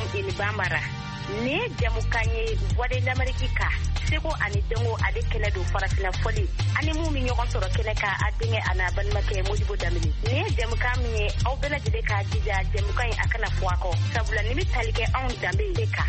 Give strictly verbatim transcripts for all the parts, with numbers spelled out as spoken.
in Bamara. Ne jamukanye wade d'Amerika. Sego ani dengo ade kene do farafina foli. Ani mu mi ñogon soro kene ka adinge ana ban make Modibo Damini. Ne jamukanye au bela jide ka jija jamukanye akana fuako. Sabula nimi talike on dambe deka.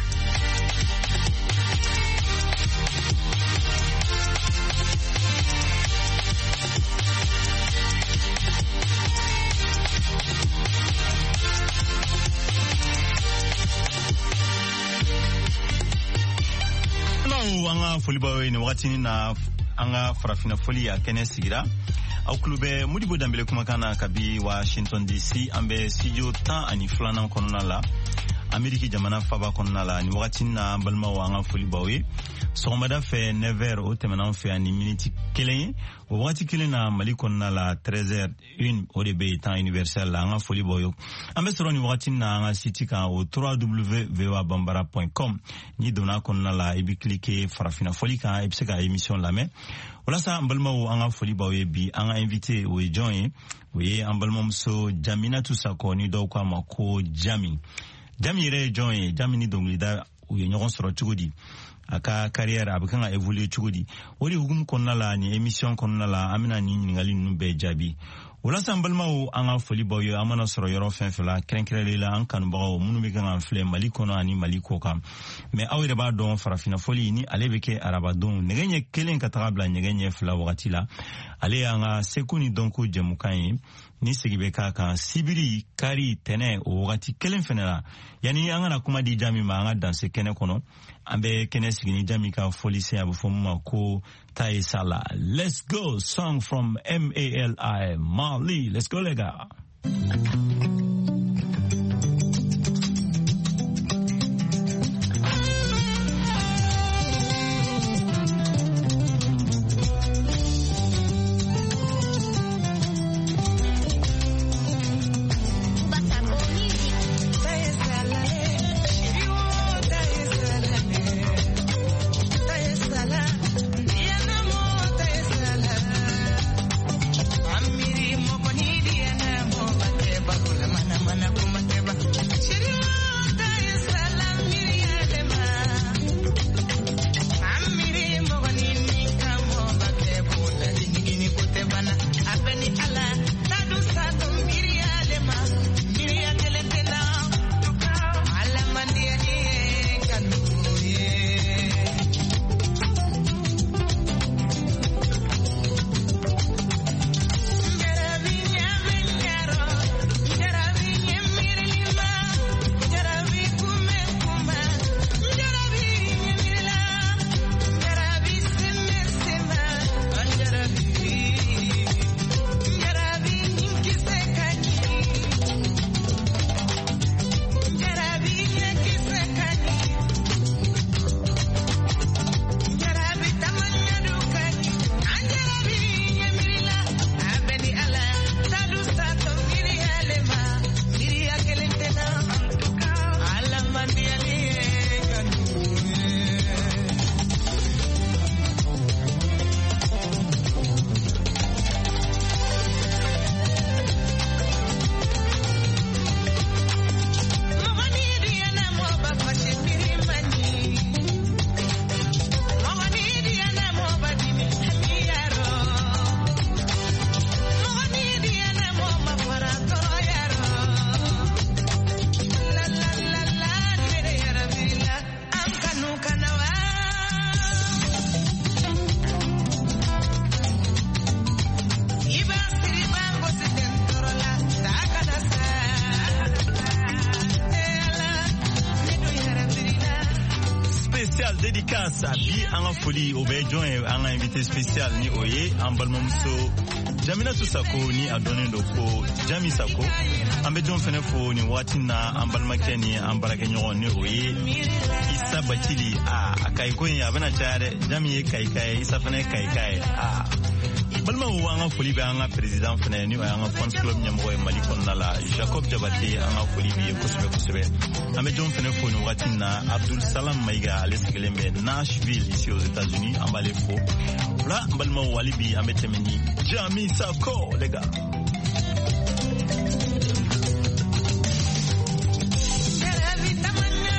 Anga foli bawe ni wakati na anga farafina foli ya kene sigira au klube Modibo Dambele kumakana kabi Washington D C ambe studio tan ani fulana konona la Ameriki jamana faba konona la ni wakati na balma wa anga foli bawe sogomada fe neuf heures o temana fe ani minute kelen o wakati kelen na Mali konona la treize heures une o de be tan universel la anga foli bawe ambe soro ni wakati na anga site ka o w w w point v o a bambara point com ni dona konona la ibi cliquer farafina foli ka e pseka émission la mais wala sa mbalma wo anga foli bawe bi anga invité o join we ambalma mso Jamina Tusako ni do kwa mako Jami Jami re join Jami ni donglida o nyogon soro chugudi aka carrière abakanga évoluer chugudi wori hugum konna la ni émission konna la amina ni ngali numbe jabi wala sa mbalma wo anga foli bawe amana soro yoro fenfela krenkrele la ankan bawo munu be kan fle Mali kono ani Mali koka mais awire ba don farafina foli ni alebeke araba don negenye kelen katabla negenye fla wakati la ale anga sekuni donko jemukai ni segibe kaka sibiri kari tene o wakati kelen fenela yani anga na kuma di Jami ma anga danse kene kono ambe kene sigini Jami ka foli se abufoma ko Tai Sala. Let's go, song from M A L I Mali. Let's go lega. dédicace bi anga foli obejon anga invité spécial ni oye ambalmomso Jamina Tusako ni adonendo ko Jami Sako ambejon fene fo ni watina ambalmakeni ambarake nyon ni oye Isa Bachili a kai ko ya bana chare Jami kai kai Isa fene kai kai a balma wanga foli be anga president fene ni anga fans club nyamgo e Mali konnala Jacob Jabate anga foli bi kusbe kusbe ambejon fene fo ni watina Abdul Salam Maiga Alesegelembe Nashville ici aux États-Unis ambale fo la balma walibi ametemeni Jami Sako les gars. Jarabi tamanya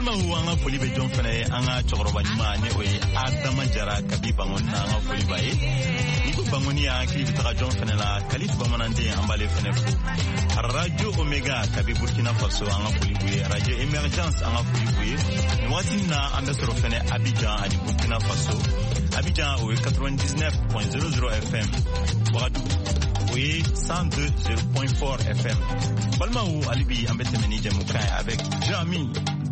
balma wu anga foli be jon fana anga chokoroba nyuma ne oye Adama Jara kabi bangon na anga foli baye ni ko bangoni ya kili bitaka jon fana la kalif bamanande ambale fana fu Radio Omega kabi Burkina Faso anga foli buye Radio Emergence anga foli buye ni wati na ambassador fana Abidjan ali Burkina Faso Abidjan oye quatre-vingt-dix-neuf point zéro zéro F M Ouagadougou oye cent deux point quatre F M balma wu alibi ambete meni jamukai avec Jami.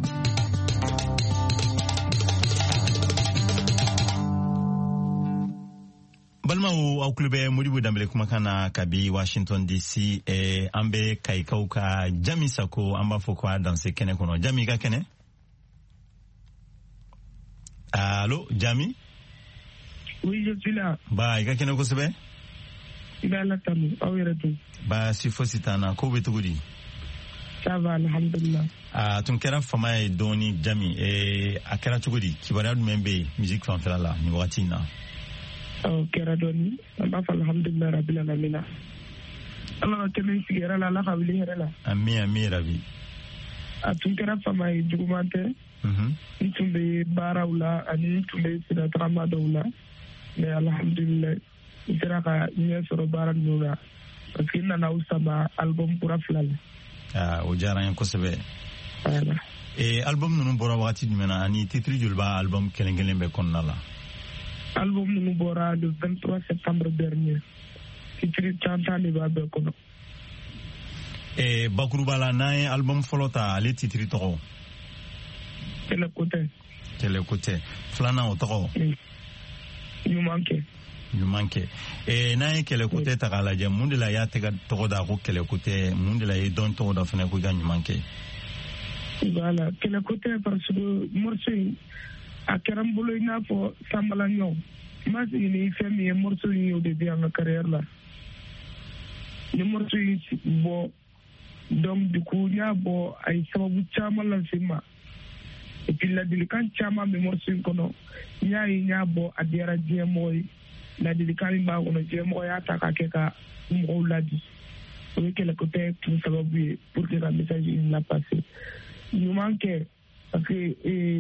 Balma wu au klube Modibo Dambele kumakana kabi Washington D C e ambe kaikauka Jami Sako amba fokwa danse kene kono. Jami ka kene? Allô, Jami? Oui, je suis là. Ba, ika kene kosebe? Ila la tamu, awiretu. Ba, sifo sitana, koube tugudi? Ça va, alhamdulillah. Ah, tun kera fama e doni Jami, e akera tugudi, kibara dumembe, musique fanfela la, ni wakati na. Oh, kera doni, ambafa alhamdulillah rabbil alamina. Allah kene sigera la la kawili herela. Ami, ami, rabi. Ah, tun kera fama e jugumante. Mhm. Ntumbe bara ula, ani ntumbe sida tramada ula. Mais alhamdulillah, itera ka nye soro bara nuna. Parce que nana usama album pura flala. Ah, o jara yan kosebe. Voilà. E album nunu bora wakati dimena ani titri julba album kelengelen be konna la. Album nunu bora le vingt-trois septembre dernier. Titri chantani ba be kono. E bakuruba la nae album folota ale titri toko. Kele kote. Kele kote. Flana o toko. You manke. You manke. E nae kele kote takala je mundi la ya tega toko da ko kele kote mundi la ye don toko da fene ko ganyu manke. Voilà, kele kote parce que morceau a kerambolo ina fo sambala nyo. Mas ini femi morceau ni au début en carrière là. Le morceau bo donc du coup nya bo ay sababu chama la sima. Et puis la délicat chama me morceau kono nya nya bo adiara jemoy la délicat ba kono jemoy ataka keka mo ladi. Oui que le côté tout sababu pour que la message il l'a passé. Il manque parce que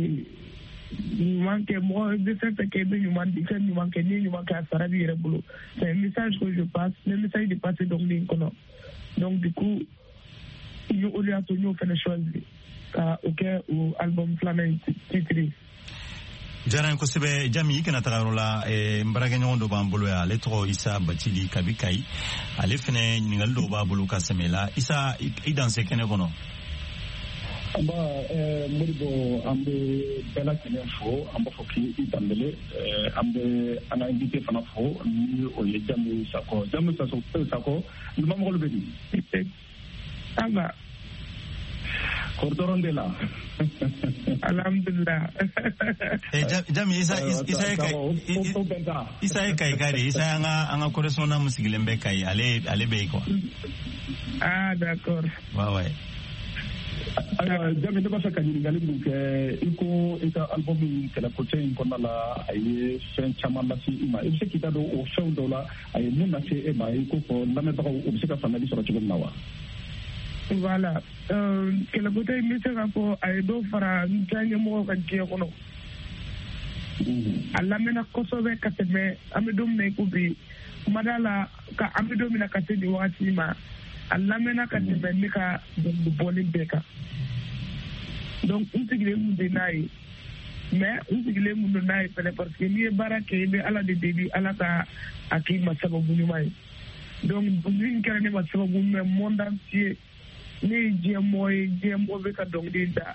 il manque moi de cette que il manque il manque ni il manque à Sarabi Rebolo. C'est un message que je passe, le message de passer donc l'incono. Donc du coup il y a tout nous fait le choix ka OK ou album flamen titre. Jaran ko sebe Jami kana tagarola e mbarage nyondo bambolo ya letro Isa Batili Kabikai ale fene ningal do babulu ka semela Isa idanse kene kono. Amba Modibo ambe bela kene fo amba foki itambele ambe ana invité fana fo ni o ye Jami Sako Jami Sako Sako nduma mo lo bedi aba kordoron de la alhamdulillah e Jami Isa Isa kai Isa kai kare Isa anga anga correspondant musigilembe kai ale ale be ko ah d'accord wa wa aya Jami de basa kanyi ngali buke iko ita album kala kote inkona la aye fen chama la si ima e se kita do o fen do la aye nuna se e ba iko ko la me ba o se ka famali soro chugum nawa. Voilà euh que le côté mission ko ay do fara njanye mo ka je kono alla mena ko so be ka tebe amidum ne ko bi madala ka amidum na ka tedi wati ma alla mena ka tebe ni ka do bolin beka donc insigile mu de nay mais insigile mu de nay parce que ni barake be ala de debi ala ka akima sababu ni mai donc buñu kéré ne ma sababu me monde entier ni jemoy jembo be ka dong dinda